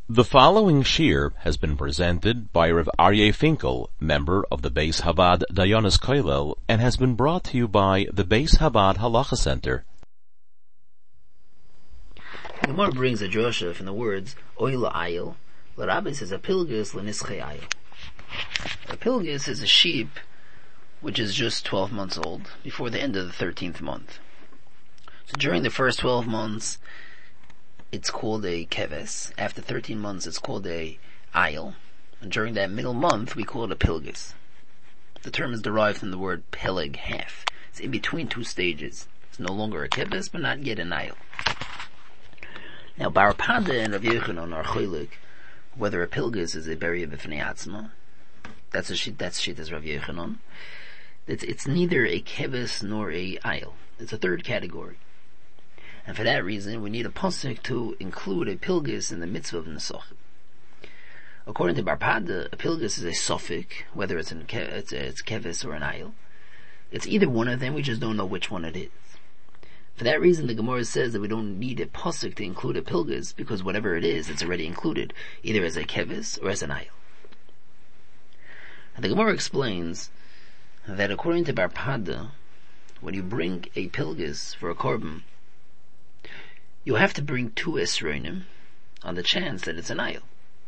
The following shir has been presented by Rav Aryeh Finkel, member of the Beis Chabad Dayanis Kollel, and has been brought to you by the Beis Chabad Halacha Center. The Gemara brings a drosha from the words Oy la'ayil. L'Rabbi says a pilgus l'nischei ayil. A pilgus is a sheep which is just 12 months old before the end of the 13th month. So during the first 12 months, it's called a keves. After 13 months, it's called a ayil. And during that middle month, we call it a pilgus. The term is derived from the word peleg, half. It's in between two stages. It's no longer a keves, but not yet an ayil. Now, Bar Pada and Rav Yochanan are choilek whether a pilgus is a beria b'fnei atzma. That's Shittas Rav Yochanan. It's neither a keves nor a ayil. It's a third category. And for that reason, we need a pasuk to include a pilgus in the mitzvah of nesachim. According to Bar Pada, a pilgus is a suffix, whether it's keves or an ayil. It's either one of them, we just don't know which one it is. For that reason, the Gemara says that we don't need a pasuk to include a pilgus, because whatever it is, it's already included, either as a keves or as an ayil. And the Gemara explains that according to Bar Pada, when you bring a pilgus for a korban, you have to bring 2 esronim on the chance that it's an ayil.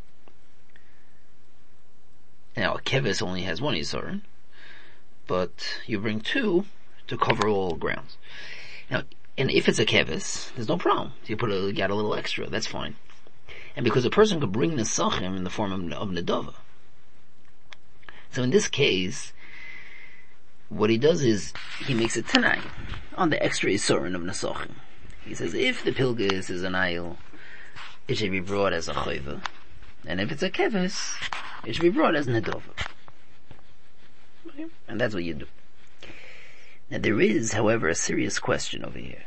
Now, a keves only has 1 yisron, but you bring 2 to cover all grounds. Now, and if it's a keves, there's no problem. You got a little extra, that's fine. And because a person could bring nesachim in the form of nedava. So in this case, what he does is, he makes a tanai on the extra yisron of nesachim. He says, if the pilgus is an ayil, it should be brought as a chayva. And if it's a keves, it should be brought as nedava. Okay? And that's what you do. Now there is, however, a serious question over here.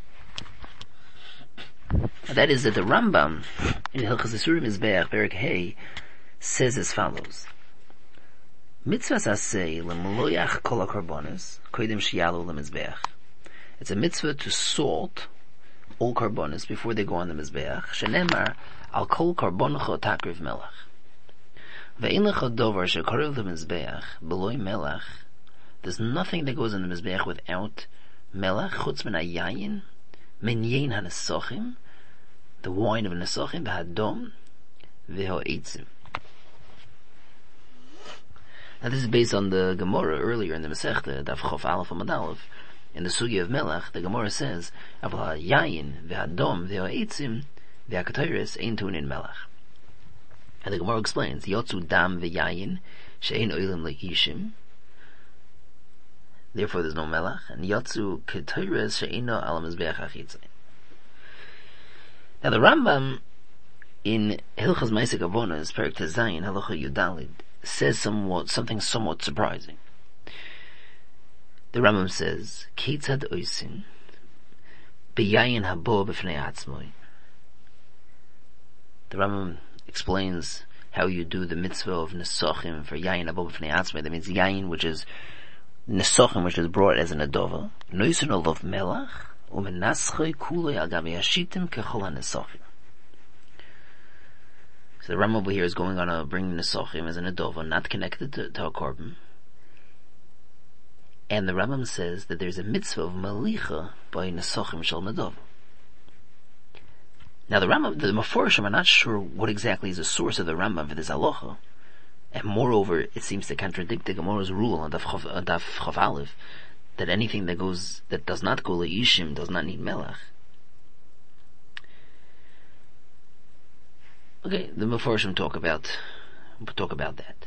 And that is that the Rambam, in Hilchos Isurim Mizbeach, Perek Hey, says as follows. Mitzvahs aseh lemeloyach kol hakarbonos, kodim sheyalu lemizbeach. It's a mitzvah to salt all karbonos before they go on the mizbeach. Shenemar al kol karbonocho takriv melach. Ve'in lecha dovar shekarev lemizbeach beloy melach. There's nothing that goes in the mizbeach without melach chutz min hayayin min yain hanesochim, the wine of nesochim v'hadom v'ho'etzim. Now this is based on the Gemara earlier in the Masechta, Daf Chof Aleph Amud Aleph. In the Sugya of Melach, the Gemara says, Aval ha'yayin v'hadom v'ho'etzim v'hakatoris ein tunin melach. And the Gemara explains, Yotzu dam v'yayin she'ein oilim le'ishim. Therefore there's no melach. And Yotzu katoris she'eino al mizbeach achitzai. Now the Rambam in Hilchos Ma'aseh Avonos, Perek Tezayin, Halacha Yudalid, says something somewhat surprising. The Rambam says, Ketzad oisin beyayin habo b'fnei atzmoi. The Rambam explains how you do the mitzvah of nesachim for yayin habo b'fnei atzmoi. That means yayin, which is nesachim, which is brought as an adova. Noisin olav melach u'menaschoi kuloi al gabi hashitim kechol ha-nesachim. So the Rambam over here is going on bringing nesachim as an adova, not connected to a korban. And the Rambam says that there's a mitzvah of malicha by nesachim shel nedava. Now the Meforshim are not sure what exactly is the source of the Rambam for this halacha, and moreover, it seems to contradict the Gemara's rule on Daf Chof Aleph that anything that does not go leishim does not need melach. Okay, the Meforshim talk about that.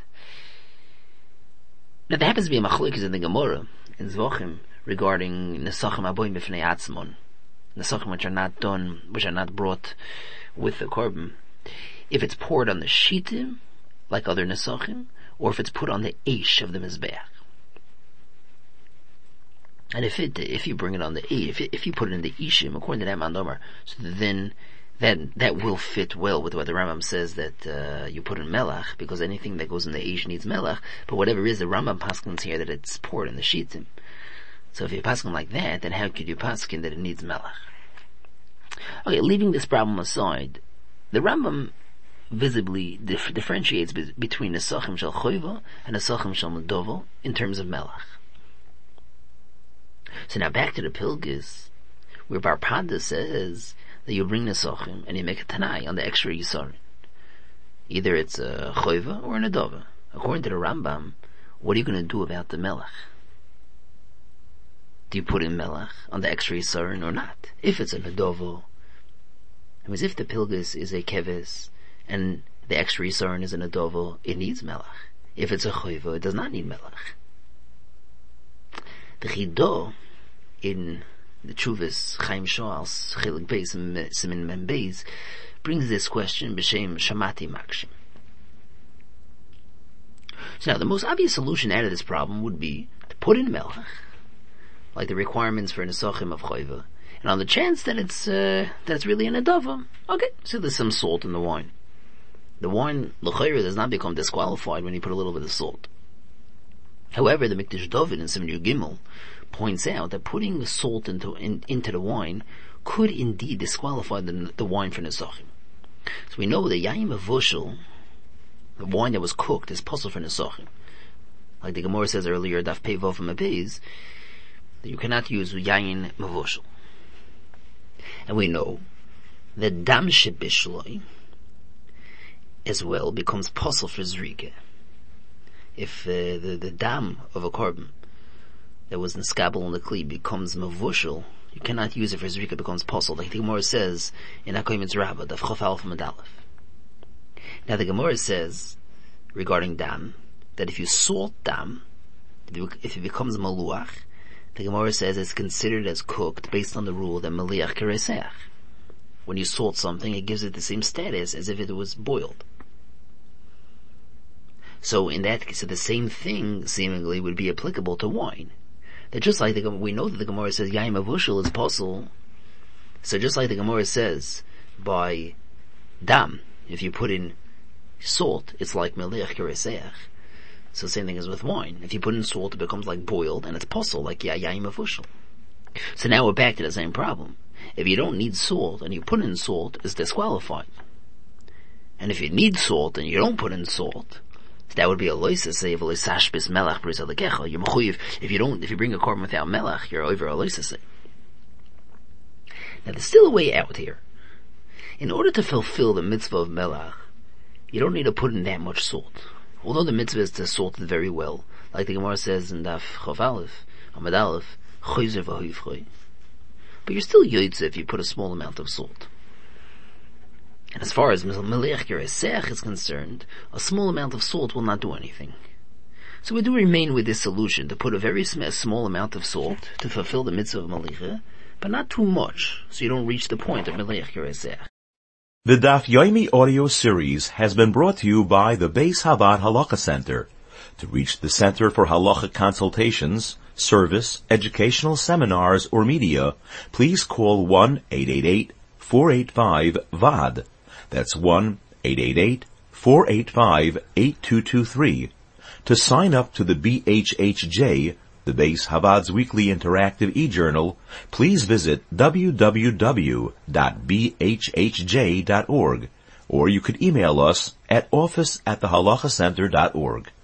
Now there happens to be a machlokes in the Gemara in Zvachim regarding nesachim aboim b'fnei atzmon, nesachim which are not brought with the korban, if it's poured on the shitim like other nesachim, or if it's put on the eish of the mizbeach. And if you bring it on the eish, if you put it in the ishim according to that mandomar, so then that will fit well with what the Rambam says that you put in melach, because anything that goes in the eish needs melach. But whatever is, the Rambam paskins here that it's poured in the shitim. So if you paskin like that, then how could you paskin that it needs melach? Okay, leaving this problem aside, the Rambam visibly differentiates between Nesachim Shel Choiva and Nesachim Shel Medovo in terms of Melach. So now back to the Pilgis, where Bar Pada says that you bring Nesachim and you make a Tanai on the extra Yisarin. Either it's a Choiva or a Nedova. According to the Rambam, what are you going to do about the Melach? Do you put in Melach on the extra Yisarin or not? If it's a Nedovo, it means if the Pilgis is a Keves and the extra Yisarin is a Nedovo, it needs Melach. If it's a Choiva, it does not need Melach. The Chido in the Chuvas Chaim Shoals Chilik Beis Simin Mem Beis brings this question b'shem Shamati Makshim. So now the most obvious solution out of this problem would be to put in Melach, like the requirements for Nesachim of Choiva, and on the chance that it's really an Adava, okay, so there's some salt in the wine. The wine, l'chayra, does not become disqualified when you put a little bit of salt. However, the Mikdash David in Siman Yud Gimel points out that putting the salt into the wine could indeed disqualify the wine for Nesachim. So we know that Yayin Mevushel, the wine that was cooked, is possible for Nesachim. Like the Gemara says earlier, Daf Pei Vav Mabez, that you cannot use Yayin Mevushel. And we know that Dam Shebishloi as well becomes possible for Zrika. If the dam of a korban that was in skabel on the kli becomes mavushel, you cannot use it for zrika, becomes possible. Like the Gemara says in Hakoyim Rabbah, Daf Chof Alef Medalef. Now the Gemara says regarding dam that if you salt dam, if it becomes maluach, the Gemara says it's considered as cooked based on the rule that maliach kereseach. When you salt something, it gives it the same status as if it was boiled. So in that case, the same thing seemingly would be applicable to wine. That just like we know that the Gemara says Yaim Avushal is possible, so just like the Gemara says by dam, if you put in salt, it's like melech kereseach. So same thing as with wine. If you put in salt, it becomes like boiled, and it's possible, like Yaim Avushal. So now we're back to the same problem. If you don't need salt and you put in salt, it's disqualified. And if you need salt and you don't put in salt, that would be a loisa say of a loisashbis melach b'rizalekecha. You're mechuyev if you bring a korban without melach, you're over a loisa say. Now there's still a way out here. In order to fulfill the mitzvah of melach, you don't need to put in that much salt. Although the mitzvah is to salt it very well, like the Gemara says in Daf Chof Aleph, Amud Aleph, choyzer v'hoyvchoy. But you're still yotze if you put a small amount of salt. And as far as Melech Kereseach is concerned, a small amount of salt will not do anything. So we do remain with this solution to put a very small amount of salt to fulfill the mitzvah of Malicha, but not too much, so you don't reach the point of Melech Kereseach. The Daf Yomi audio series has been brought to you by the Beis Havad Halacha Center. To reach the Center for Halacha consultations, service, educational seminars, or media, please call 1-888-485-VAD. That's 1-888-485-8223. To sign up to the BHHJ, the Beis Havad's weekly interactive e-journal, please visit www.bhhj.org, or you could email us at office@thehalachacenter.org.